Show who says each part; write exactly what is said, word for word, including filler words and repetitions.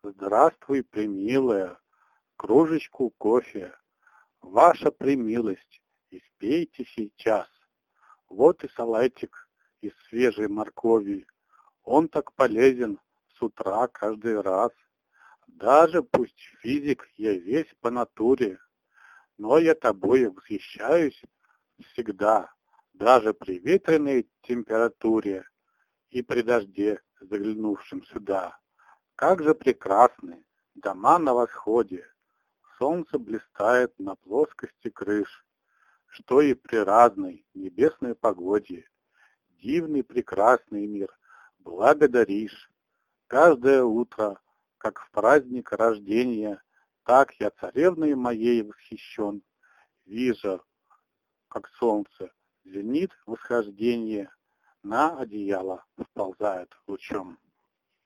Speaker 1: Здравствуй, премилая, кружечку кофе. Ваша премилость, испейте сейчас. Вот и салатик из свежей моркови. Он так полезен с утра каждый раз. Даже пусть физик я весь по натуре, но я тобой восхищаюсь всегда, даже при ветреной температуре и при дожде, заглянувшем сюда. Как же прекрасны дома на восходе, солнце блистает на плоскости крыш, что и при разной небесной погоде. Дивный прекрасный мир, благодаришь. Каждое утро, как в праздник рождения, так я царевной моей восхищен. Вижу, как солнце зенит восхождение, на одеяло вползает лучом.